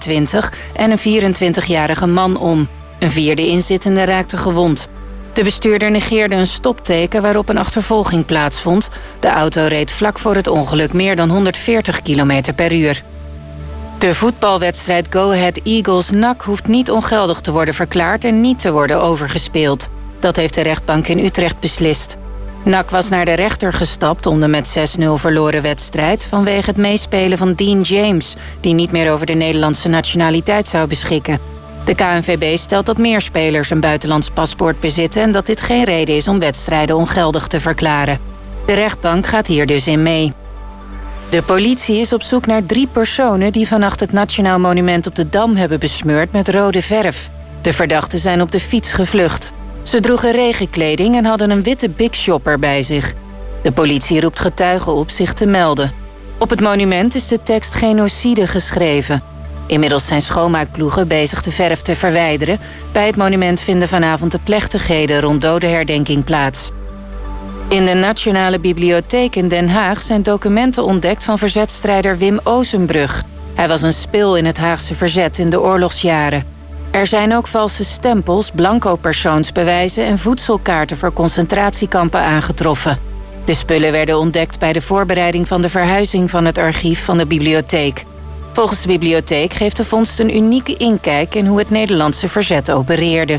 21 en een 24-jarige man om. Een vierde inzittende raakte gewond. De bestuurder negeerde een stopteken waarop een achtervolging plaatsvond. De auto reed vlak voor het ongeluk meer dan 140 km per uur. De voetbalwedstrijd Go Ahead Eagles-NAC hoeft niet ongeldig te worden verklaard en niet te worden overgespeeld. Dat heeft de rechtbank in Utrecht beslist. NAC was naar de rechter gestapt om de met 6-0 verloren wedstrijd vanwege het meespelen van Dean James, die niet meer over de Nederlandse nationaliteit zou beschikken. De KNVB stelt dat meer spelers een buitenlands paspoort bezitten en dat dit geen reden is om wedstrijden ongeldig te verklaren. De rechtbank gaat hier dus in mee. De politie is op zoek naar 3 personen die vannacht het Nationaal Monument op de Dam hebben besmeurd met rode verf. De verdachten zijn op de fiets gevlucht. Ze droegen regenkleding en hadden een witte Big Shopper bij zich. De politie roept getuigen op zich te melden. Op het monument is de tekst genocide geschreven. Inmiddels zijn schoonmaakploegen bezig de verf te verwijderen. Bij het monument vinden vanavond de plechtigheden rond dodenherdenking plaats. In de Nationale Bibliotheek in Den Haag zijn documenten ontdekt van verzetstrijder Wim Ozenbrug. Hij was een spil in het Haagse verzet in de oorlogsjaren. Er zijn ook valse stempels, blanco persoonsbewijzen en voedselkaarten voor concentratiekampen aangetroffen. De spullen werden ontdekt bij de voorbereiding van de verhuizing van het archief van de bibliotheek. Volgens de bibliotheek geeft de vondst een unieke inkijk in hoe het Nederlandse verzet opereerde.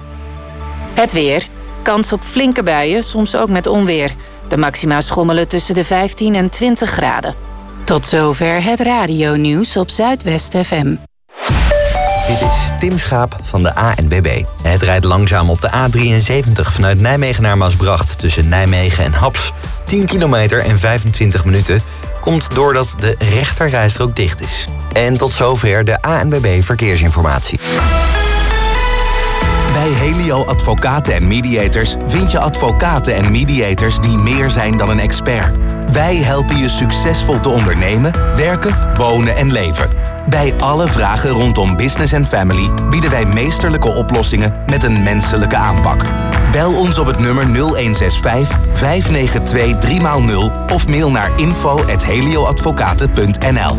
Het weer. Kans op flinke buien, soms ook met onweer. De maxima schommelen tussen de 15 en 20 graden. Tot zover het radionieuws op Zuidwest FM. Dit is Tim Schaap van de ANWB. Het rijdt langzaam op de A73 vanuit Nijmegen naar Maasbracht tussen Nijmegen en Haps. 10 kilometer en 25 minuten komt doordat de rechterrijstrook dicht is. En tot zover de ANWB Verkeersinformatie. Bij Helio Advocaten en Mediators vind je advocaten en mediators die meer zijn dan een expert. Wij helpen je succesvol te ondernemen, werken, wonen en leven. Bij alle vragen rondom business en family bieden wij meesterlijke oplossingen met een menselijke aanpak. Bel ons op het nummer 0165 592 3x0 of mail naar info@helioadvocaten.nl.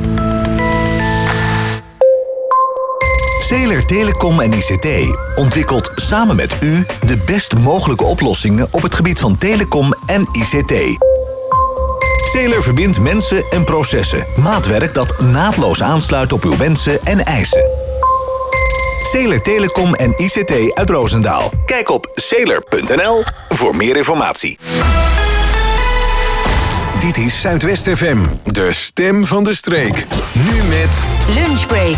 Zeeler Telecom en ICT ontwikkelt samen met u de best mogelijke oplossingen op het gebied van telecom en ICT. Zeeler verbindt mensen en processen. Maatwerk dat naadloos aansluit op uw wensen en eisen. Zeeler Telecom en ICT uit Roosendaal. Kijk op zeeler.nl voor meer informatie. Dit is Zuidwest FM, de stem van de streek. Nu met Lunchbreak.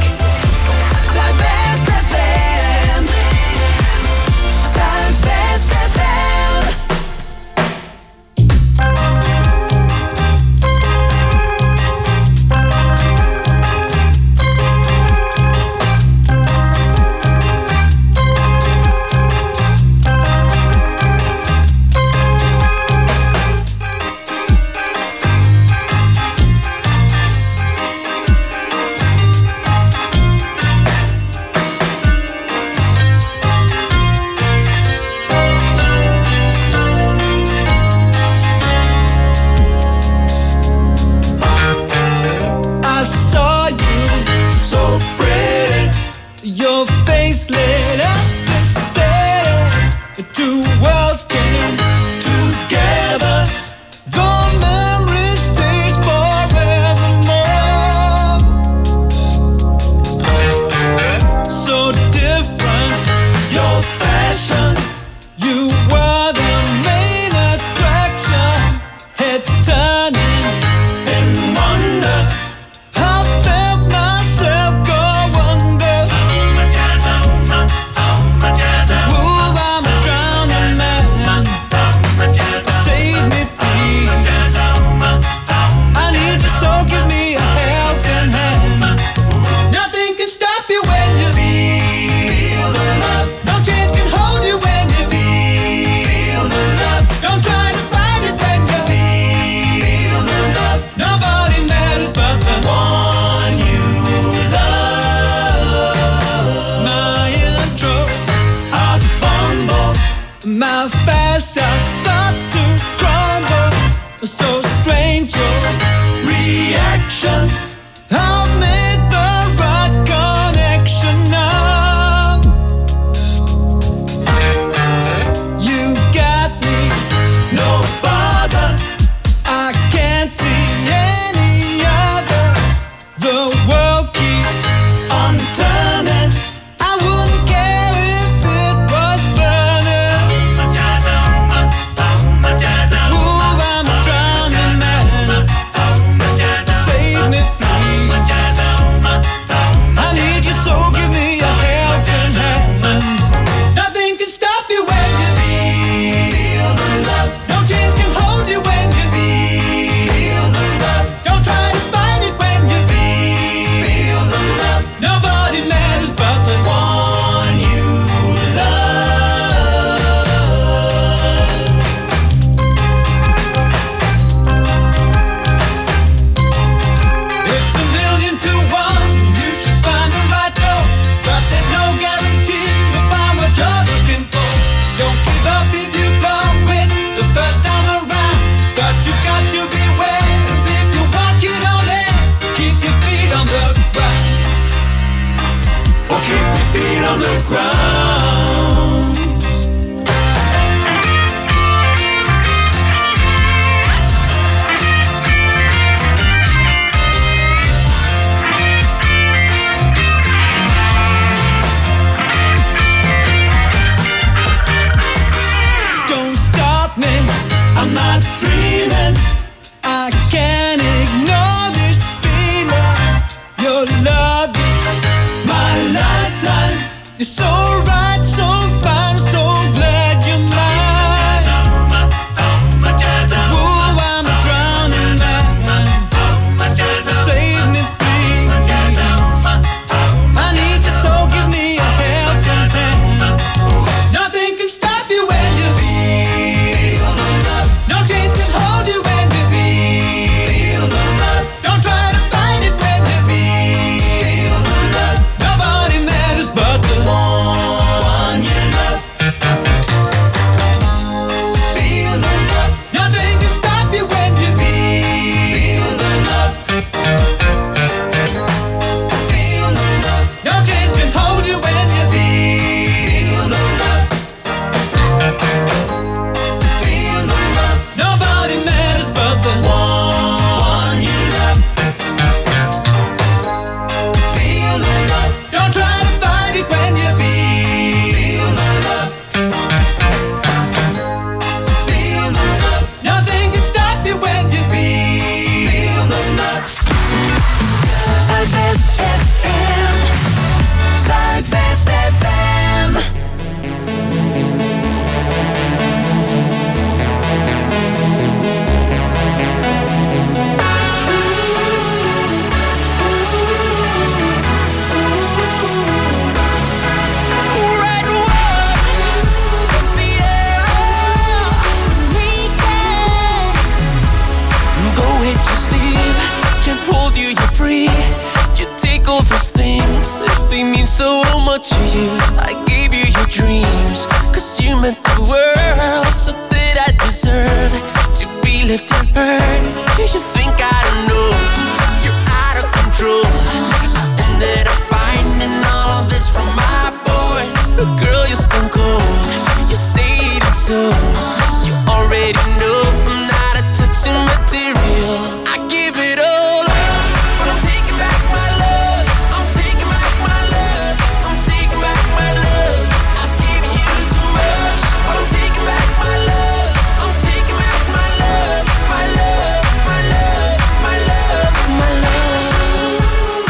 more to you. I gave you your dreams, 'cause you meant the world. So that I deserve to be left unheard. Do you think I don't know? You're out of control. I ended up finding all of this from my boys. Girl, you're stone cold. You say it so. You already know I'm not a touching material. I give it all up, but I'm taking back my love. I'm taking back my love. I'm taking back my love. I've given you too much, but I'm taking back my love. I'm taking back my love, my love, my love, my love, my love.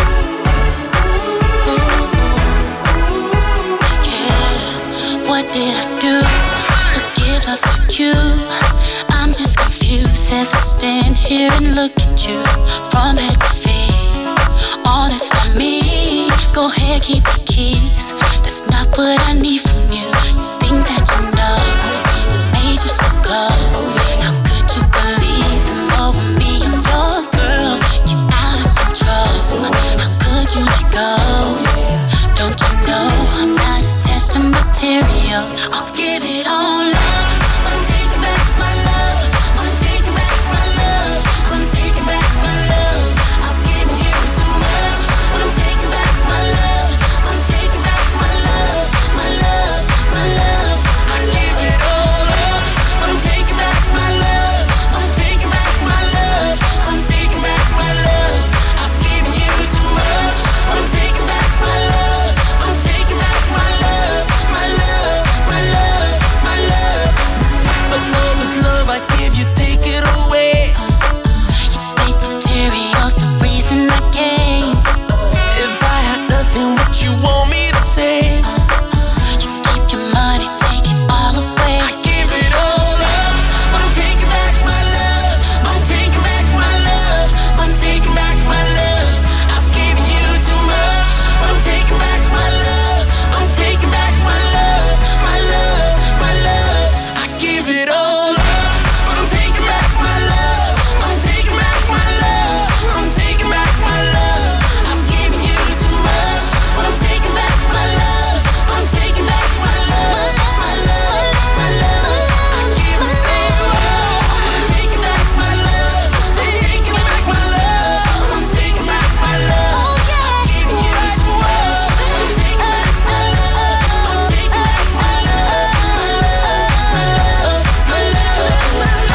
Yeah, what did I do to give love to you? I'm just confused as I stand here and look at you from head to feet. All that's for me. Go ahead, keep the keys. That's not what I need from you. You think that you know what made you so cold? How could you believe them over me? I'm your girl. You're out of control. How could you let go? Don't you know I'm not attached to material? I'll give it all up, but I'm taking back my love. I'm taking back my love. I'm taking back my love. I've given you too much, but I'm taking back my love. I'm taking back my love, my love, my love. I give it all up, but I'm taking back my love. I'm taking back my love. I'm taking back my love. I've given you too much, but I'm taking back my love. I'm taking back my love, my love, my love, my love. So long as love I give you, take it away. You think material's the reason I came? If I had nothing, would you want me to say? You keep your money, take it all away. I give it all up, but I'm taking back my love. I'm taking back my love. I'm taking back my love. I've given you too much, but I'm taking back my love. I'm taking back my love, my love, my love. I give it all up, but I'm taking back my love. I'm taking back my love. I'm taking back my love. I've given you too much, but I'm taking back my love. I'm taking back my love, my love, my love. I give it all. I'm taking back my love. I'm taking back my love. I'm taking back my love. I've given you too much. I'm taking back my love. I'm taking back my love, my love, my love, my love.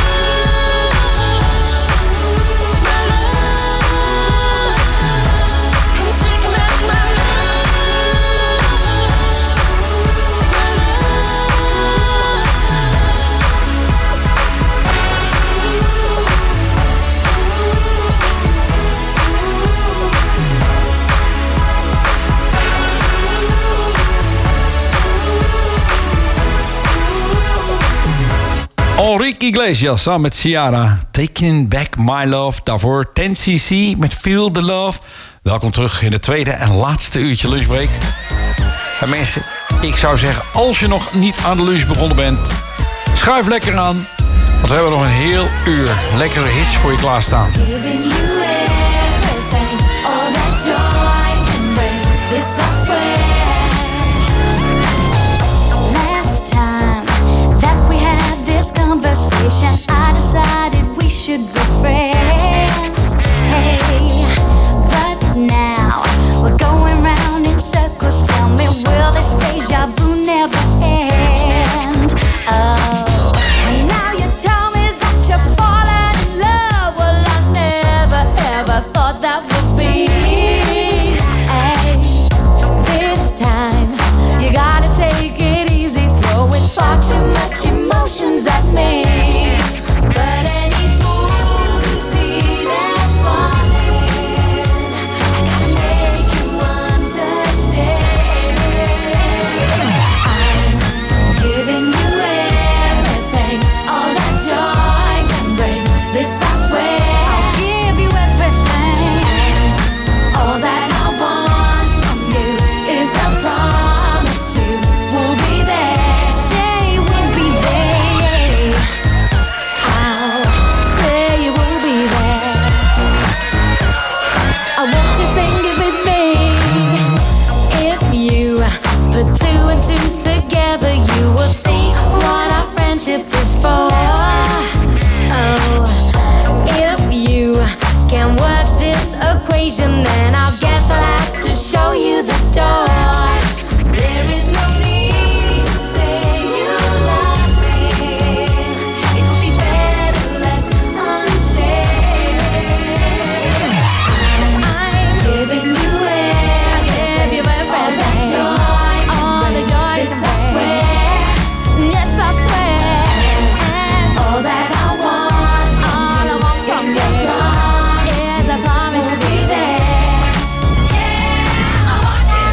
Enrique Iglesias samen met Ciara. Taking Back My Love. Daarvoor 10cc met Feel the Love. Welkom terug in het tweede en laatste uurtje lunchbreak. En mensen, ik zou zeggen, als je nog niet aan de lunch begonnen bent, schuif lekker aan. Want we hebben nog een heel uur lekkere hits voor je klaarstaan. I decided we should be friends. Hey, but now we're going round in circles. Tell me, will this deja vu never end? Oh, and now you tell me that you're falling in love. Well, I never ever station, and I guess I'll have to show you the door. There is no need to say you love me. It would be better left unsaid. I'm giving you all the joy, yes I swear, yes I swear. And all that I want from you is a promise to be there. Yeah, I want you.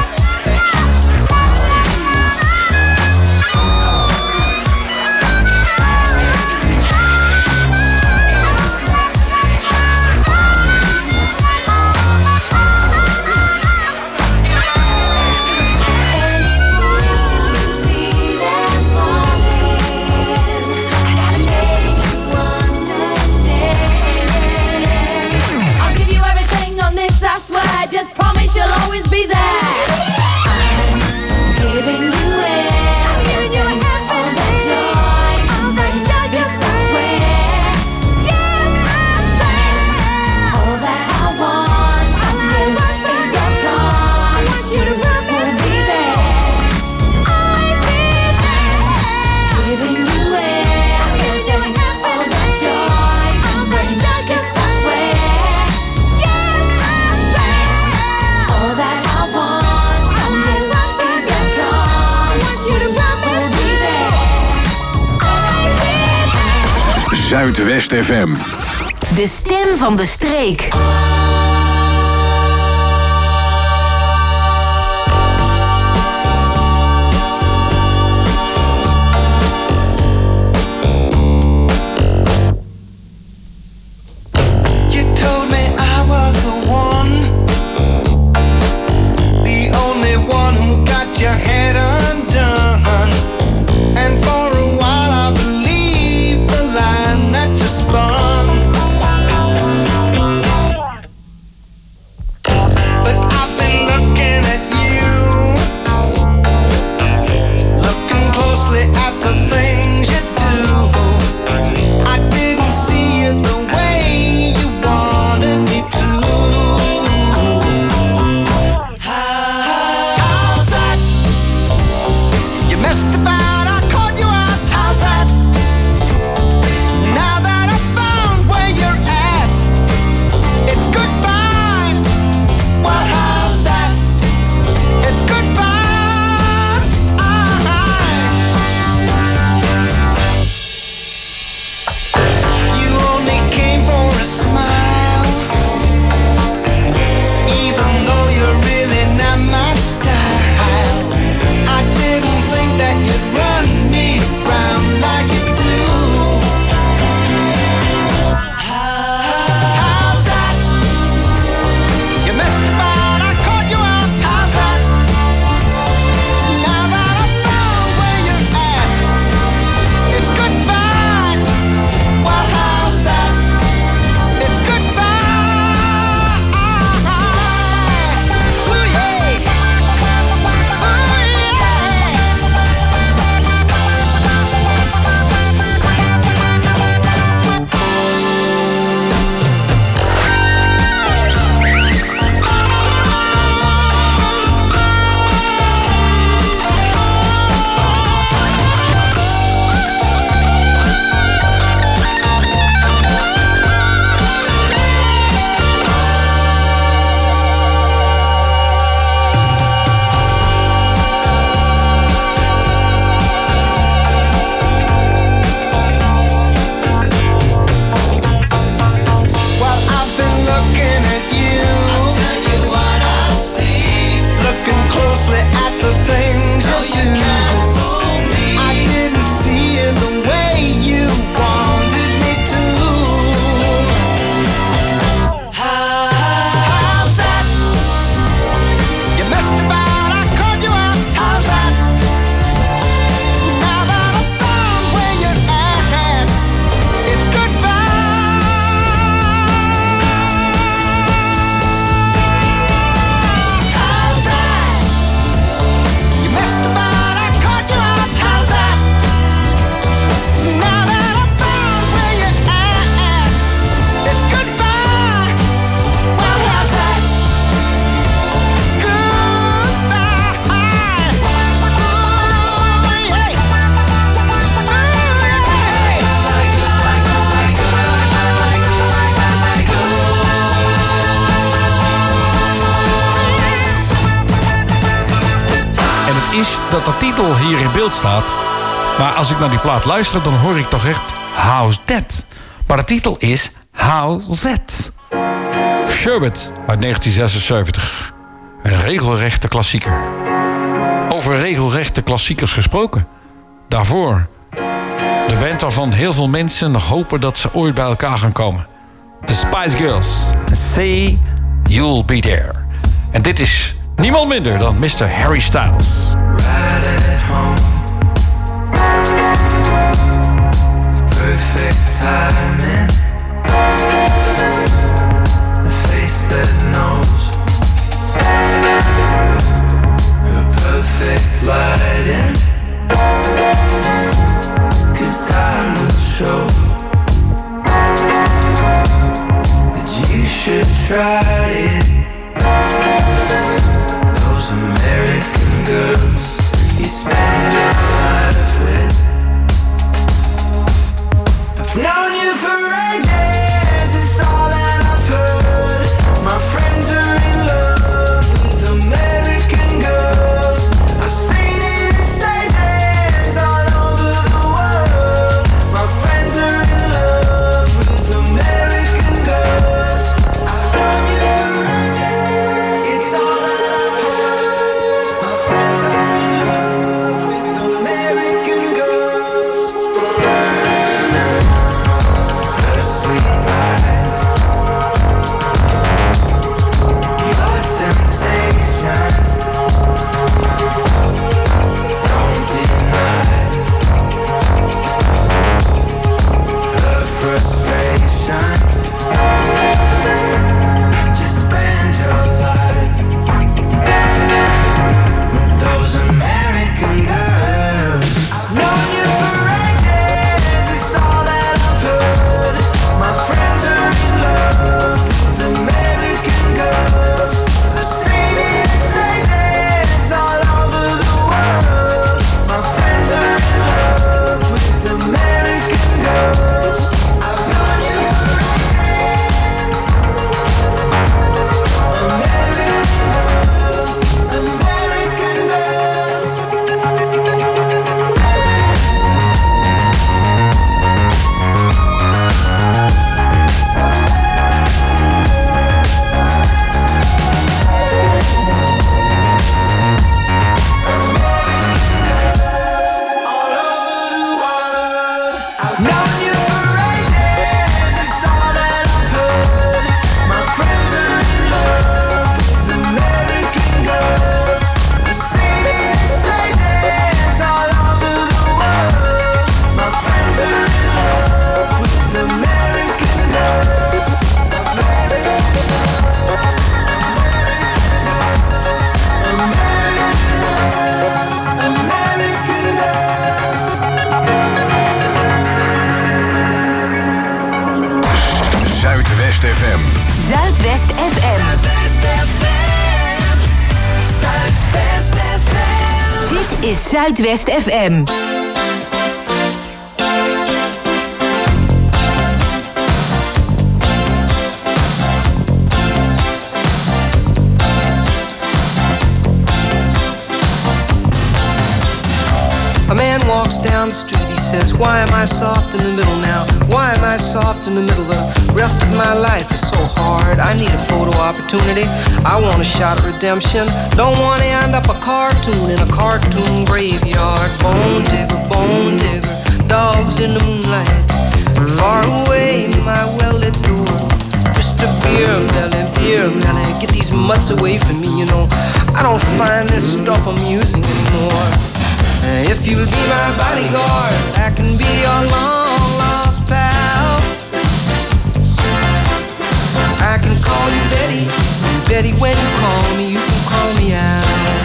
Just promise you'll always be there. I'm giving you everything, all that joy, yes I swear, yes I swear. All that I want from you is a promise you will be there. I'll be there. Giving you everything, all that joy, yes I swear. All that I want from you is a promise you will be there. Zuidwest FM. De stem van de streek. You told me I was the one, the only one who got your head undone. And for a while I believed the line that you spun. is dat de titel hier in beeld staat. Maar als ik naar die plaat luister, dan hoor ik toch echt How's That? Maar de titel is How's That? Sherbet uit 1976. Een regelrechte klassieker. Over regelrechte klassiekers gesproken. Daarvoor de band waarvan heel veel mensen nog hopen dat ze ooit bij elkaar gaan komen. The Spice Girls. Say You'll Be There. En dit is niemand minder dan Mr. Harry Styles. Right at home. Perfect timing. A face that knows. A perfect lighting. 'Cause time will show that you should try it. Those American girls you spend your life with. I've known you for ages, it's all that I've heard. My friends are in love with American girls. I've seen it in stages all over the world. My friends are in love with American girls. I've known you for ages, it's all that I've heard. My friends are in love with American girls. Her sweet eyes, your temptations, don't deny her frustrations. Just spend your life with those American girls. I've known you for ages, it's all that I've heard. My friends are in love with American girls. I've seen it in stages all over the world. My friends are in love with American girls. I've known you for ages. American girls, American girls. All over the world. I've known you for ages, it's all that I've heard. My friends are in love with American girls. I've seen it in stages all over the world. My friends are in love with American girls. American girls, American girls. Zuidwest FM. Zuidwest FM. Zuidwest FM. Dit is Zuidwest FM. A man walks down the street, he says, why am I soft in the middle now? Why am I soft in the middle? The rest of my life is so hard. I need a photo opportunity. I want a shot at redemption. Don't want to end up a cartoon in a cartoon graveyard. Bone digger, dogs in the moonlight. Far away, my well-lit door. Mr. Beer Melly, get these mutts away from me, you know. I don't find this stuff amusing anymore. If you'll be my bodyguard, I can be your long-lost pal. I can call you Betty, and Betty, when you call me, you can call me out.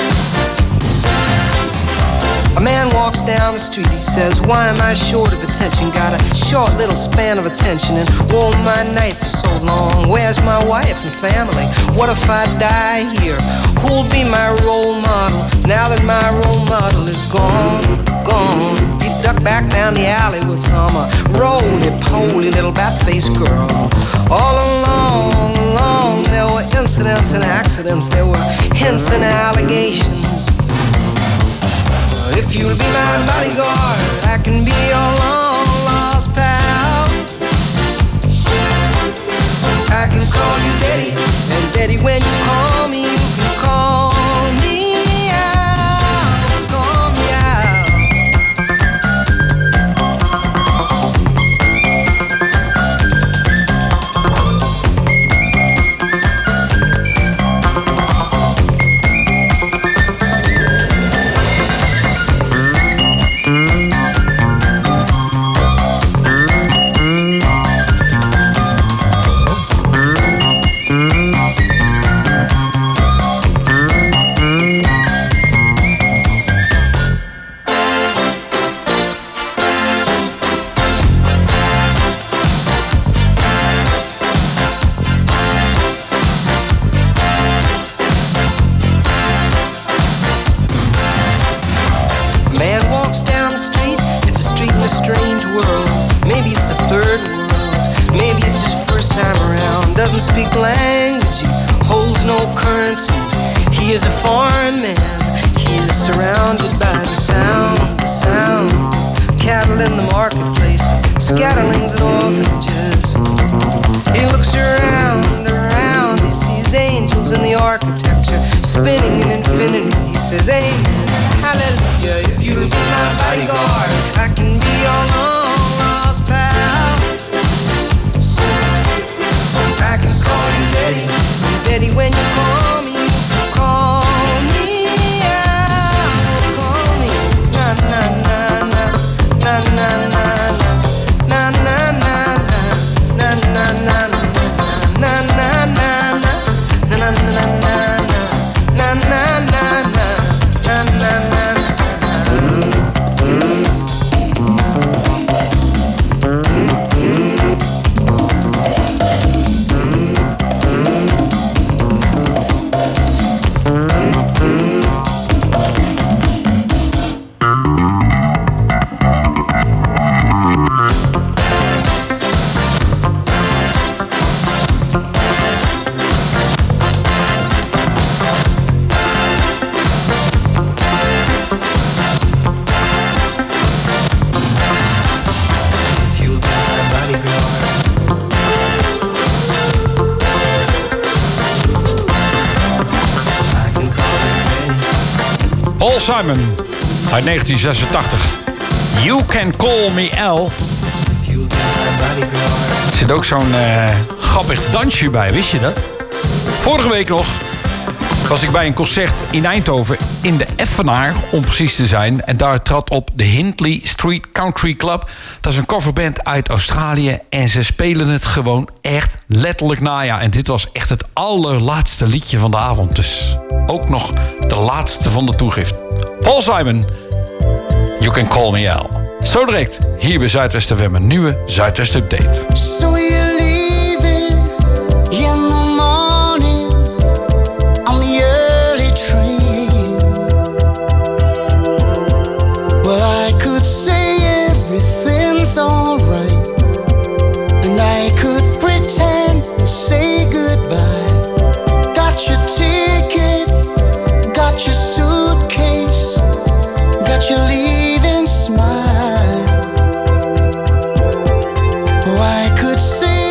A man walks down the street, he says, why am I short of attention? Got a short little span of attention, and oh, my nights are so long. Where's my wife and family? What if I die here? Who'll be my role model now that my role model is gone? He ducked back down the alley with some roly-poly little bat-faced girl. All along, there were incidents and accidents. There were hints and allegations. If you'll be my bodyguard, I can be your long lost pal. I can call you Daddy, and Daddy, when you call me, you can call me out, call me out. Speak language, he holds no currency. He is a foreign man. He is surrounded by the sound. Cattle in the marketplace, scatterlings and orphanages. He looks around, he sees angels in the architecture, spinning in infinity. He says, amen, hallelujah. If you'll be my bodyguard, I can be your long lost pal. I can call you Daddy, Daddy, when you call me, you can call me out, call me, na na na na, na na na na, na na na na, na na na na, na na na na, na na na na, na na na na, na na. Paul Simon uit 1986. You Can Call Me Al. Er zit ook zo'n grappig dansje bij, wist je dat? Vorige week nog was ik bij een concert in Eindhoven in de Effenaar, om precies te zijn. En daar trad op de Hindley Street Country Club. Dat is een coverband uit Australië. En ze spelen het gewoon echt letterlijk na. Ja, en dit was echt het allerlaatste liedje van de avond. Dus ook nog de laatste van de toegift. Paul Simon, You Can Call Me Al. Zo direct, hier bij Zuidwest FM, een nieuwe Zuidwest Update. So you're leaving in the morning on the early train. Well, I could say everything's alright, and I could pretend to say goodbye. Got your ticket, got your suitcase, got your leaving smile. Oh, I could say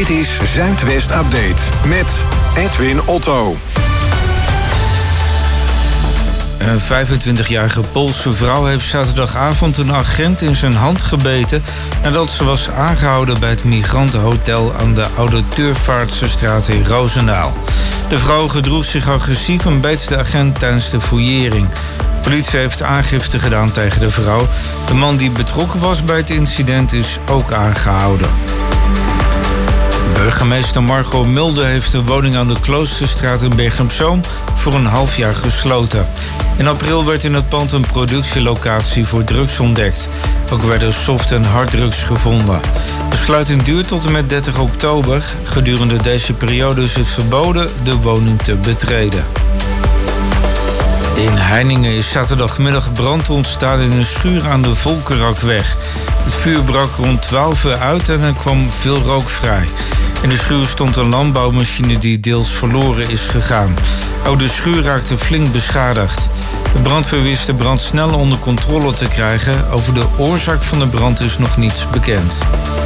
Dit is Zuidwest Update met Edwin Otto. Een 25-jarige Poolse vrouw heeft zaterdagavond een agent in zijn hand gebeten nadat ze was aangehouden bij het migrantenhotel aan de Oude Turfvaartsestraat in Roosendaal. De vrouw gedroeg zich agressief en beet de agent tijdens de fouillering. De politie heeft aangifte gedaan tegen de vrouw. De man die betrokken was bij het incident is ook aangehouden. Burgemeester Margot Mulder heeft de woning aan de Kloosterstraat in Bergen op Zoom voor een half jaar gesloten. In april werd in het pand een productielocatie voor drugs ontdekt. Ook werden soft- en harddrugs gevonden. De sluiting duurt tot en met 30 oktober. Gedurende deze periode is het verboden de woning te betreden. In Heiningen is zaterdagmiddag brand ontstaan in een schuur aan de Volkerakweg. Het vuur brak rond 12 uur uit en er kwam veel rook vrij. In de schuur stond een landbouwmachine die deels verloren is gegaan. Ook de schuur raakte flink beschadigd. De brandweer wist de brand snel onder controle te krijgen. Over de oorzaak van de brand is nog niets bekend.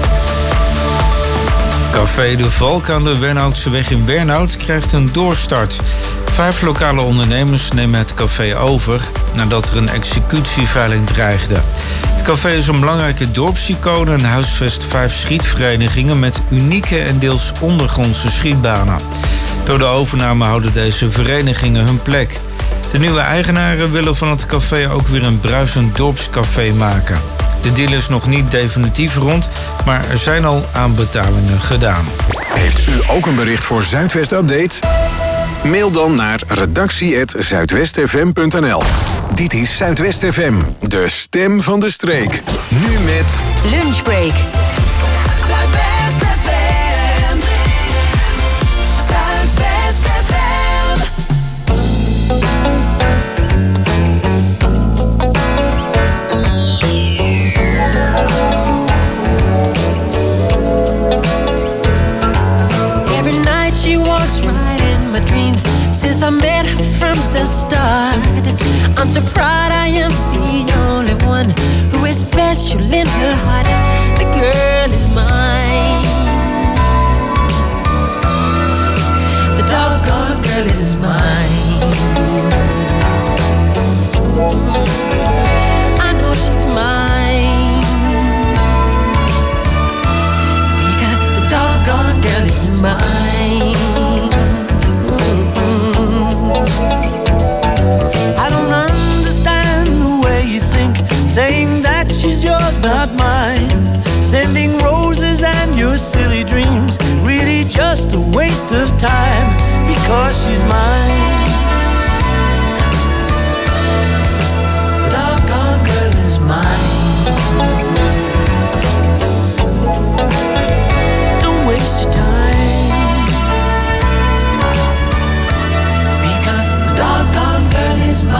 Café De Valk aan de Wernhoutseweg in Wernhout krijgt een doorstart. 5 lokale ondernemers nemen het café over nadat er een executieveiling dreigde. Het café is een belangrijke dorpsicoon en huisvest 5 schietverenigingen met unieke en deels ondergrondse schietbanen. Door de overname houden deze verenigingen hun plek. De nieuwe eigenaren willen van het café ook weer een bruisend dorpscafé maken. De deal is nog niet definitief rond, maar er zijn al aanbetalingen gedaan. Heeft u ook een bericht voor Zuidwest Update? Mail dan naar redactie@zuidwestfm.nl. Dit is Zuidwest FM, de stem van de streek. Nu met Lunchbreak. Zuidwest FM. Zuidwest FM. Every night she walks right in my dreams. Since I met her from the start, I'm so proud I am the only one who is special in her heart. The girl is mine. The doggone girl is mine. I know she's mine because the doggone girl is mine. I don't understand the way you think, saying that she's yours, not mine. Sending roses and your silly dreams, really just a waste of time, because she's mine. The doggone girl is mine. Don't waste your time, because the doggone girl is mine.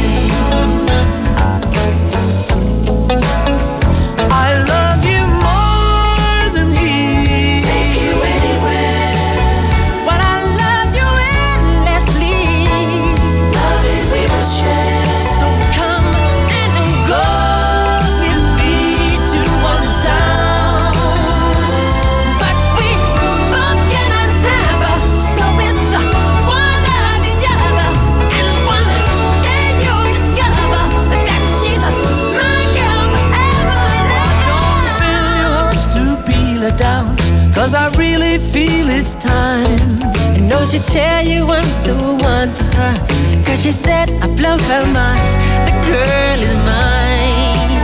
I love you more than he. Take you anywhere. But I love you endlessly. Love it we will share. So come and go with me to one town. But we both cannot have her, so it's one or the other. And one day you'll discover that she's my girl forever and ever. Don't fill your hopes to peel her down, 'cause I really feel it's time. I know she'll tell you I'm the one for her, 'cause she said I blow her mind. The girl is mine.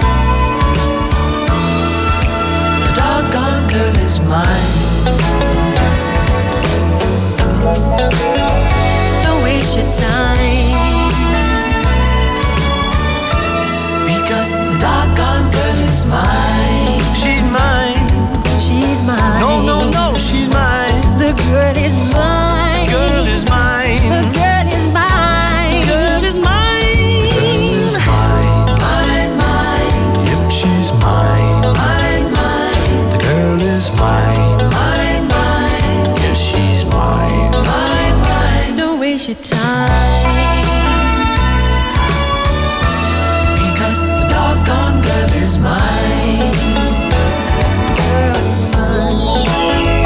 The doggone girl is mine. Don't waste your time, because the doggone girl is mine. She's mine. She's mine. No, no, no, she's mine. The girl is mine. Girl is mine. The girl is mine. Girl is mine. Girl is mine. Mine, mine. Yep, she's mine. Mine, mine. The girl is mine. Mine, mine. Yes, she's mine. Mine, mine. Don't waste your time, because the doggone girl is mine. Girl is mine.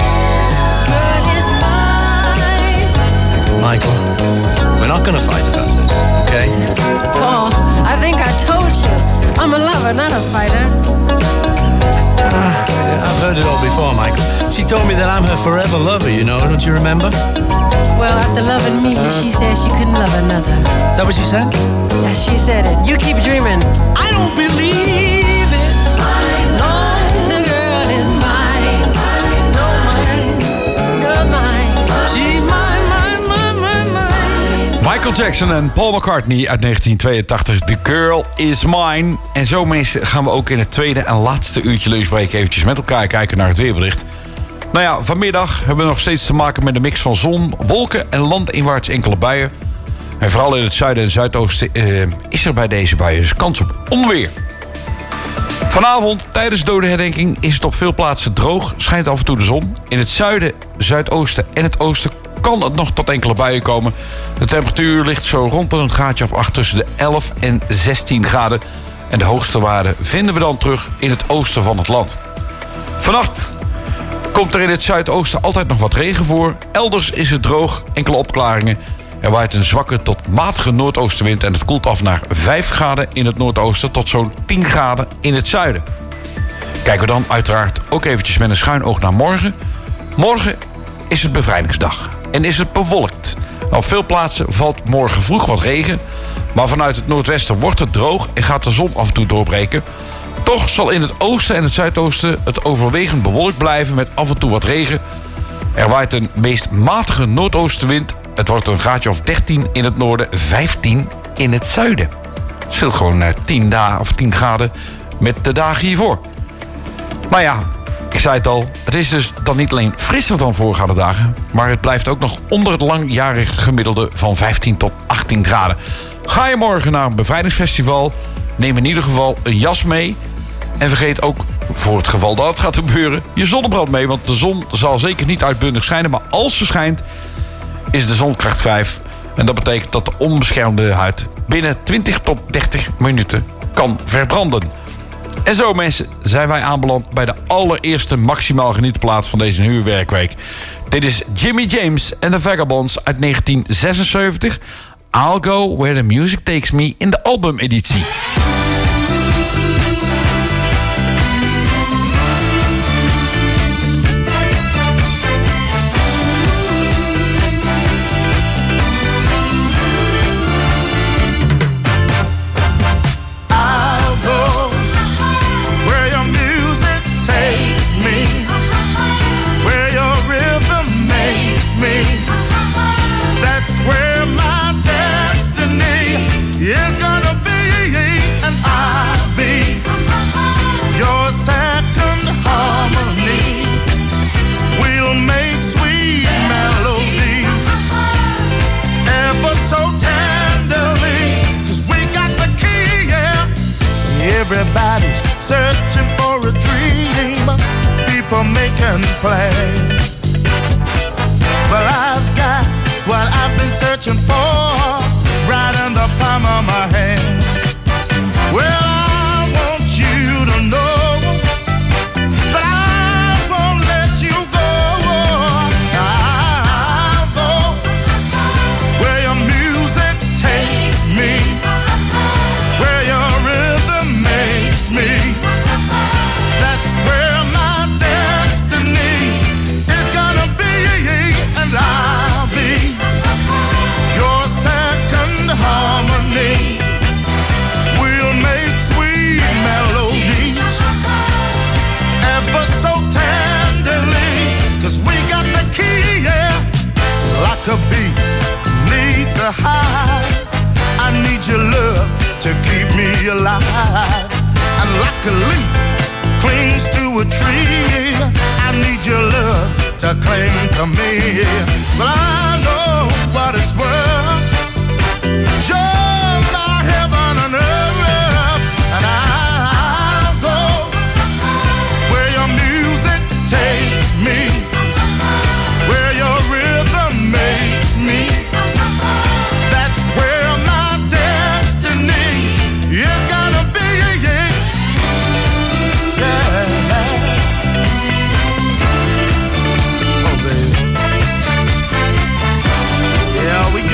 Michael. She told me that I'm her forever lover, you know. Don't you remember? Well, after loving me, she said she couldn't love another. Is that what she said? Yeah, she said it. You keep dreaming. I don't believe it. No, the girl is mine. No, mine. Girl, mine. She mine. Michael Jackson en Paul McCartney uit 1982. The Girl Is Mine. En zo mensen gaan we ook in het tweede en laatste uurtje lunchbreak eventjes met elkaar kijken naar het weerbericht. Nou ja, vanmiddag hebben we nog steeds te maken met een mix van zon, wolken en landinwaarts enkele buien. En vooral in het zuiden en zuidoosten is er bij deze buien dus kans op onweer. Vanavond tijdens de dodenherdenking is het op veel plaatsen droog, schijnt af en toe de zon. In het zuiden, zuidoosten en het oosten kan het nog tot enkele buien komen. De temperatuur ligt zo rond een graadje of 8 tussen de 11 en 16 graden. En de hoogste waarde vinden we dan terug in het oosten van het land. Vannacht komt er in het zuidoosten altijd nog wat regen voor. Elders is het droog, enkele opklaringen. Er waait een zwakke tot matige noordoostenwind en het koelt af naar 5 graden in het noordoosten tot zo'n 10 graden in het zuiden. Kijken we dan uiteraard ook eventjes met een schuin oog naar morgen. Morgen is het bevrijdingsdag en is het bewolkt. Op veel plaatsen valt morgen vroeg wat regen, maar vanuit het noordwesten wordt het droog en gaat de zon af en toe doorbreken. Toch zal in het oosten en het zuidoosten het overwegend bewolkt blijven met af en toe wat regen. Er waait een meest matige noordoostenwind. Het wordt een graadje of 13 in het noorden, 15 in het zuiden. Het scheelt gewoon 10 graden met de dagen hiervoor. Maar ja, ik zei het al, het is dus dan niet alleen frisser dan voorgaande dagen, maar het blijft ook nog onder het langjarige gemiddelde van 15 tot 18 graden. Ga je morgen naar een bevrijdingsfestival, neem in ieder geval een jas mee. En vergeet ook, voor het geval dat het gaat gebeuren, je zonnebrand mee. Want de zon zal zeker niet uitbundig schijnen, maar als ze schijnt, is de zonkracht 5. En dat betekent dat de onbeschermde huid binnen 20 tot 30 minuten kan verbranden. En zo mensen, zijn wij aanbeland bij de allereerste maximaal genietenplaats van deze nieuwe werkweek. Dit is Jimmy James en de Vagabonds uit 1976. I'll Go Where the Music Takes Me in de albumeditie. Everybody's searching for a dream, people making plans. Well, I've got what I've been searching for right in the palm of my hand. Well, I want you to know that I won't let you go. I'll go where your music takes me, where your rhythm makes me. That's where my destiny is gonna be, and I'll be your second harmony. We'll make sweet melodies ever so tenderly, 'cause we got the key, yeah. Like a bee needs a hive, I need your love to keep me alive. And like a leaf clings to a tree, I need your love to cling to me. But I know what it's worth. You're my heaven on earth, and I'll go where your music takes me, where your rhythm makes me. That's where my destiny is gonna be. Yeah, we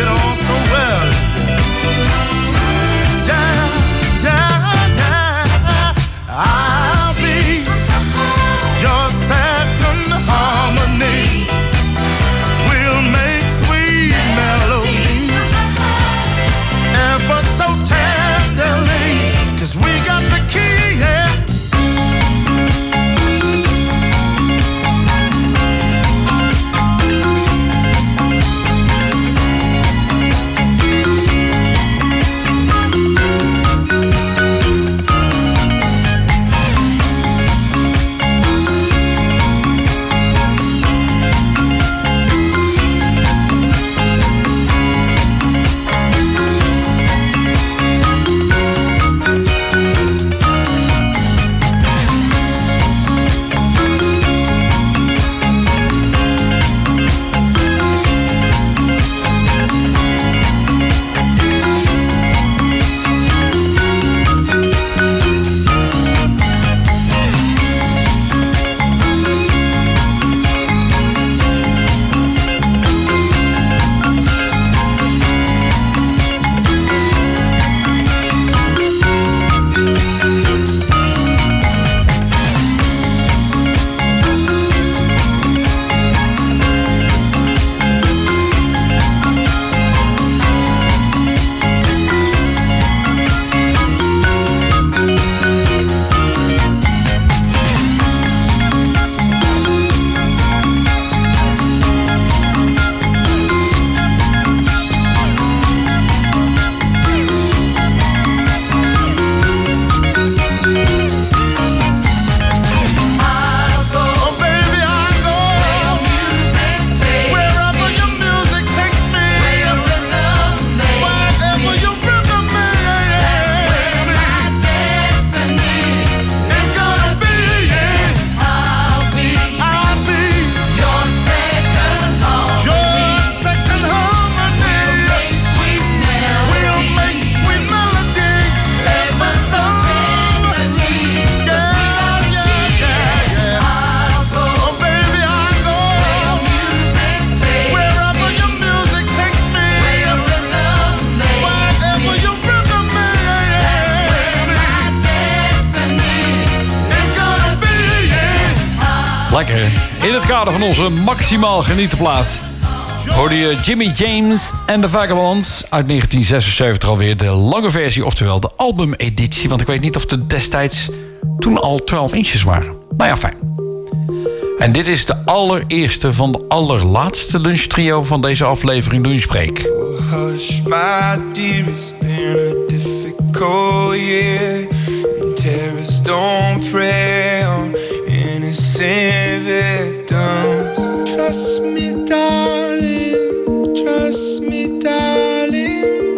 Lekker. In het kader van onze maximaal genietenplaat hoorde je Jimmy James en de Vagabonds uit 1976 alweer. De lange versie, oftewel de albumeditie. Want ik weet niet of er destijds toen al 12 inches waren. Nou ja, fijn. En dit is de allereerste van de allerlaatste lunchtrio van deze aflevering Lunchbreak. Hush, my dear, it's been a difficult year. And terrorists don't prey on innocent victims. Trust me, darling. Trust me, darling.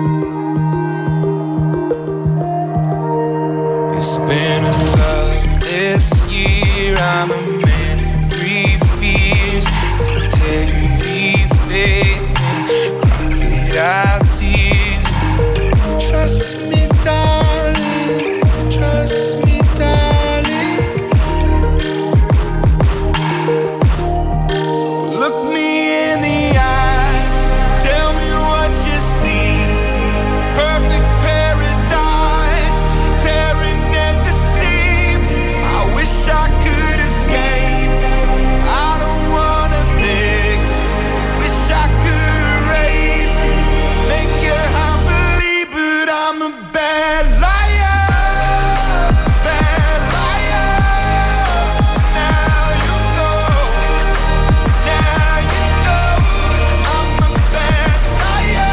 It's been a loveless year. I'm a man of three fears: integrity, faith, our tears. Trust me, darling. Trust me, darling. So look me in the eyes. Tell me what you see. Perfect paradise, tearing at the seams. I wish I could escape. I don't wanna fake. Wish I could erase it. Make you happily, but I'm a bad liar. Bad liar. Now you know. Now you know. I'm a bad liar.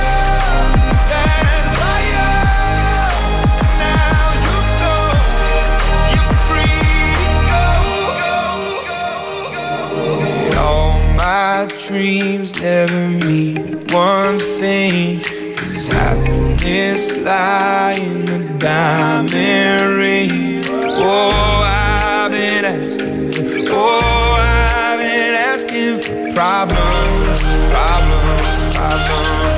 Bad liar. Now you know. You're free to go. And all my dreams never mean one thing. Is happiness lie in a diamond ring? Oh, I've been asking. Oh, I've been asking for problems, problems, problems.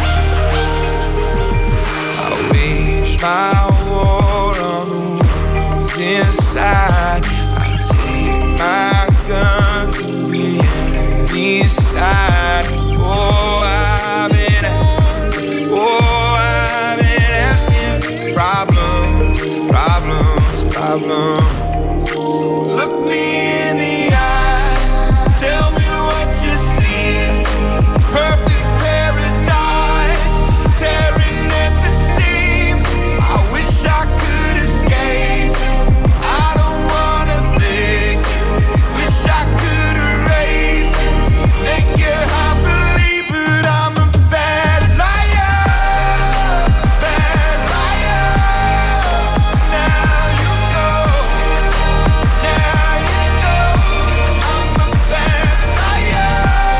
I wage my war on the world inside. I take my gun to the enemy's side. Oh, I've been asking. Oh, I've been asking for problems, problems, problems. So look me in the eyes. Tell me what you see. Perfect paradise, tearing at the seams. I wish I could escape. I don't wanna fake. Wish I could erase it. Make you happily, but I'm a bad liar. Bad liar. Now you know. Now you know. I'm a bad liar.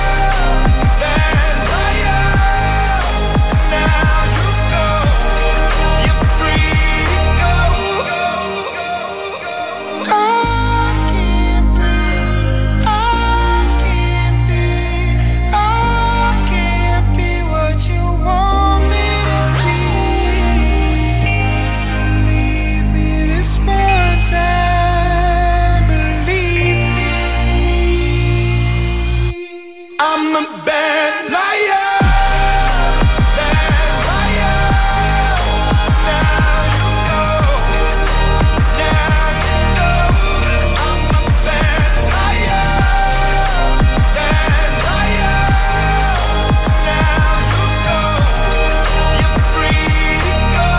Bad liar. Now you know. You're free to go. I can't breathe. I can't be. I can't be what you want me to be. Believe me this one time. Believe me. I'm a bad liar. Bad liar. Now you know. Now you know. I'm a bad liar. Bad liar. Now you know. You're free to go.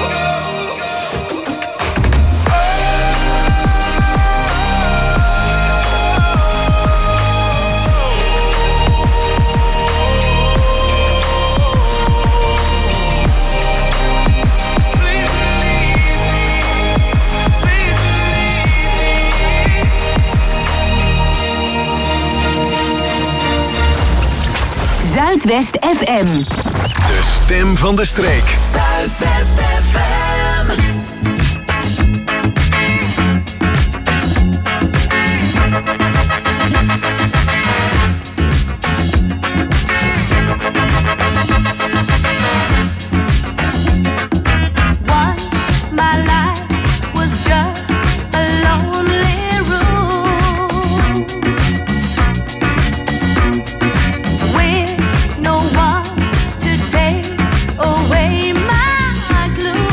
Zuidwest FM. De stem van de streek. Zuidwest FM. Once my life was just a lonely room with no one to take away my gloom.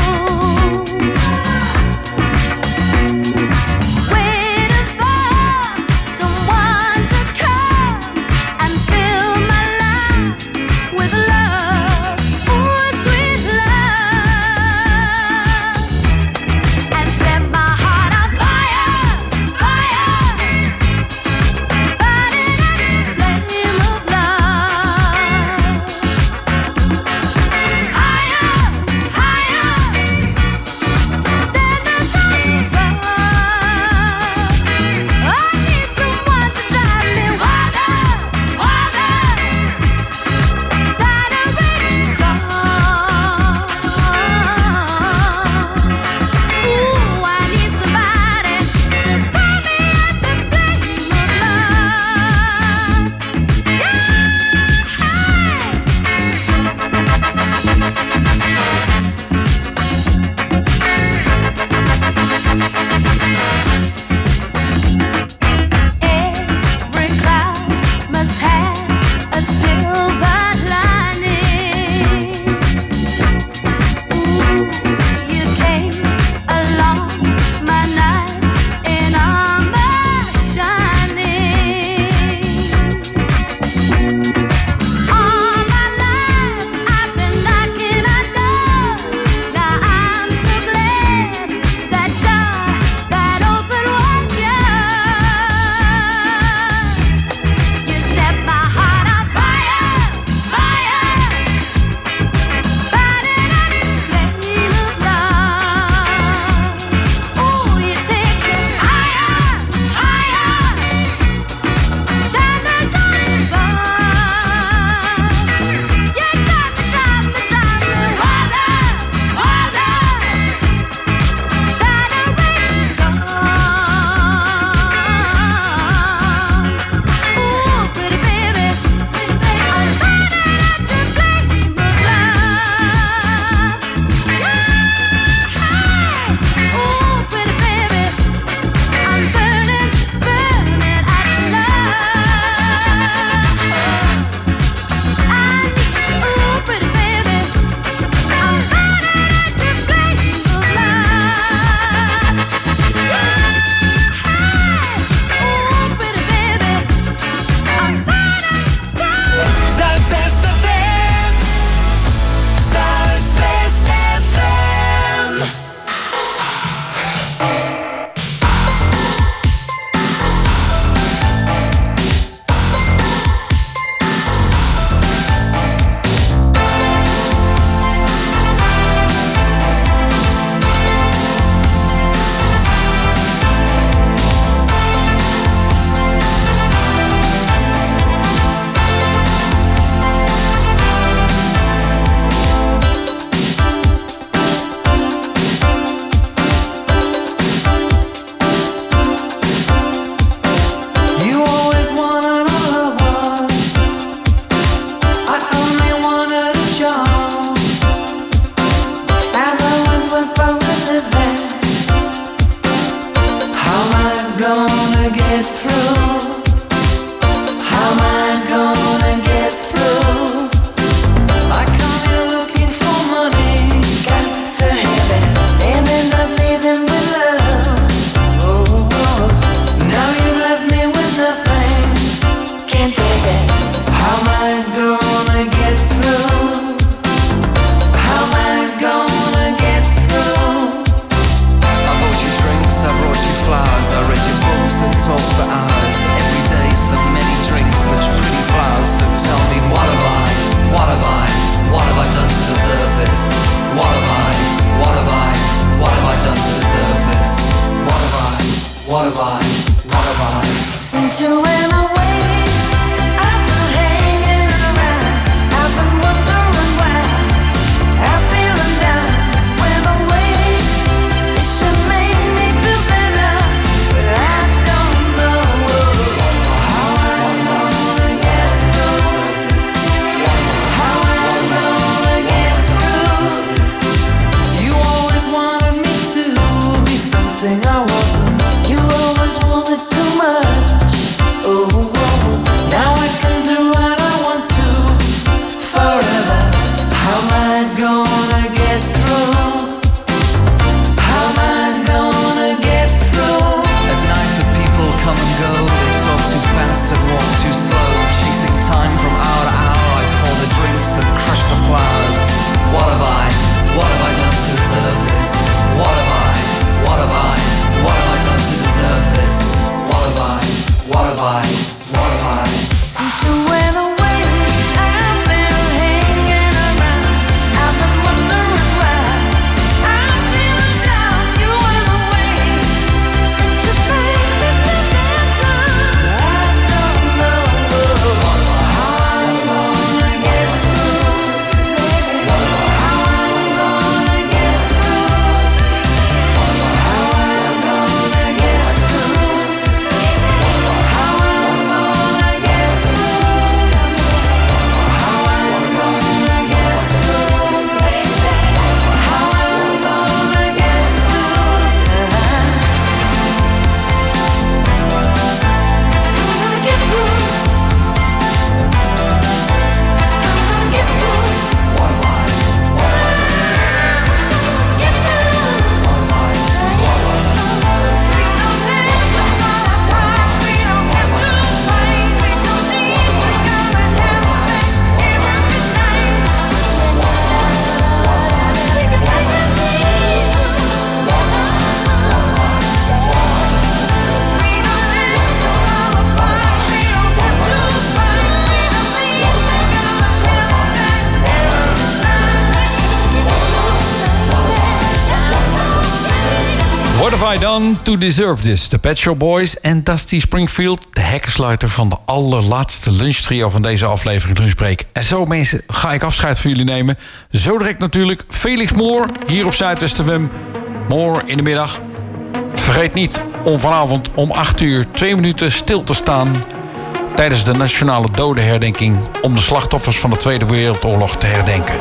I done to deserve this? De Pet Shop Boys en Dusty Springfield, de hekkensluiter van de allerlaatste lunchtrio van deze aflevering Lunchbreak. En zo mensen, ga ik afscheid van jullie nemen. Zo direct natuurlijk Felix Moore hier op Zuidwest FM. Moore in de middag. Vergeet niet om vanavond om 8 uur 2 minuten stil te staan tijdens de nationale dodenherdenking om de slachtoffers van de Tweede Wereldoorlog te herdenken.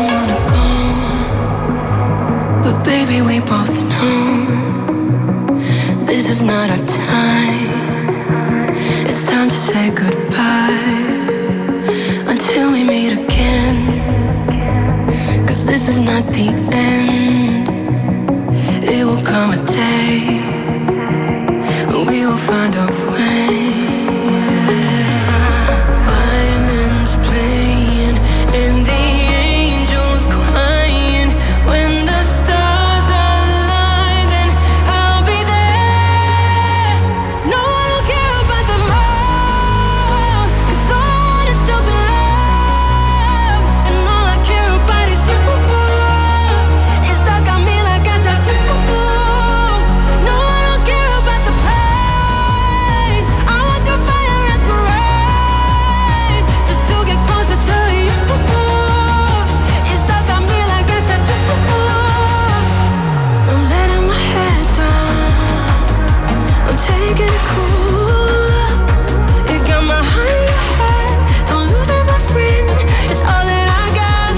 But baby, we both know this is not our time. It's time to say goodbye until we meet again. 'Cause this is not the end. It will come a day when we will find a way. Violins playing and the angels crying. When the stars align, then I'll be there. No one will care about the more, 'cause all I want is to be loved, and all I care about is you. It's stuck on me like a tattoo. No one will care about the pain. I want through fire and through rain, just to get closer to you. It's stuck on me like a tattoo. I'm letting my head down. I'm taking it cool. It got my heart in your head. Don't lose it, my friend. It's all that I got.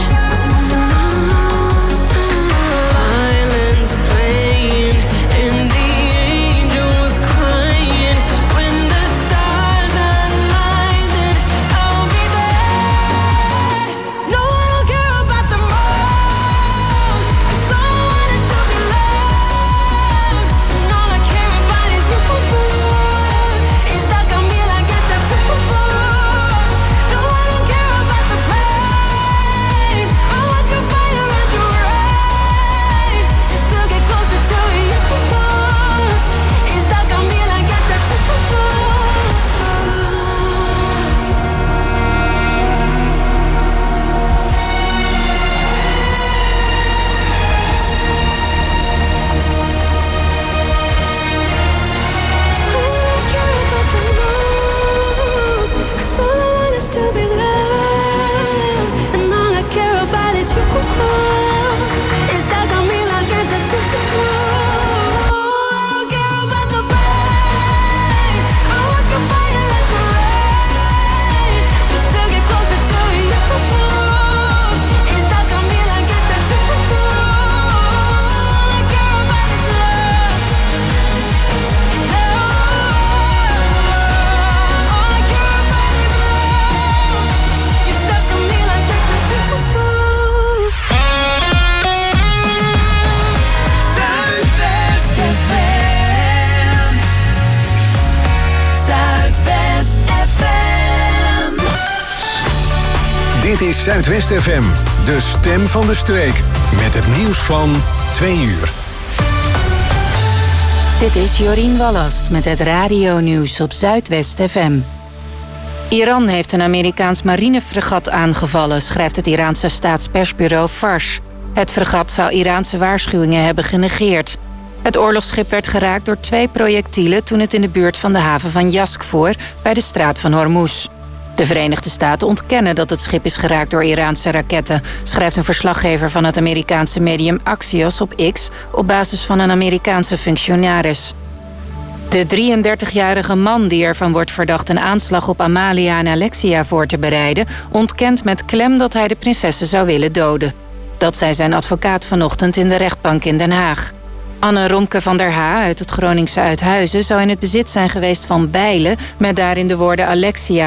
Violins playing and the angels crying. When the stars align, then I'll be there. No one will care about the more, 'cause all I want is to be loved, and all I care about is you. It's stuck on me like a tattoo. No one will care about the pain. I want your fire and your rain, just to get closer to you. It's stuck on me like a tattoo. Cause all I want is to be loved, and all I care about is you. It's stuck on me like a tattoo. I don't care about the pain. I want your fire and the rain, just to get closer to you. It's stuck on me like a tattoo. All I care about is love. All I care about is love. You're stuck on me like a tattoo. Zuidwest FM. Zuidwest FM. Dit is Zuidwest FM, de stem van de streek. Met het nieuws van 2 uur. Dit is Jorien Wallast met het radionieuws op Zuidwest FM. Iran heeft een Amerikaans marinefregat aangevallen, schrijft het Iraanse staatspersbureau Fars. Het fregat zou Iraanse waarschuwingen hebben genegeerd. Het oorlogsschip werd geraakt door 2 projectielen toen het in de buurt van de haven van Yazd voer bij de straat van Hormuz. De Verenigde Staten ontkennen dat het schip is geraakt door Iraanse raketten, schrijft een verslaggever van het Amerikaanse medium Axios op X op basis van een Amerikaanse functionaris. De 33-jarige man die ervan wordt verdacht een aanslag op Amalia en Alexia voor te bereiden, ontkent met klem dat hij de prinsessen zou willen doden. Dat zei zijn advocaat vanochtend in de rechtbank in Den Haag. Anne Romke van der Haa uit het Groningse Uithuizen zou in het bezit zijn geweest van bijlen met daarin de woorden Alexia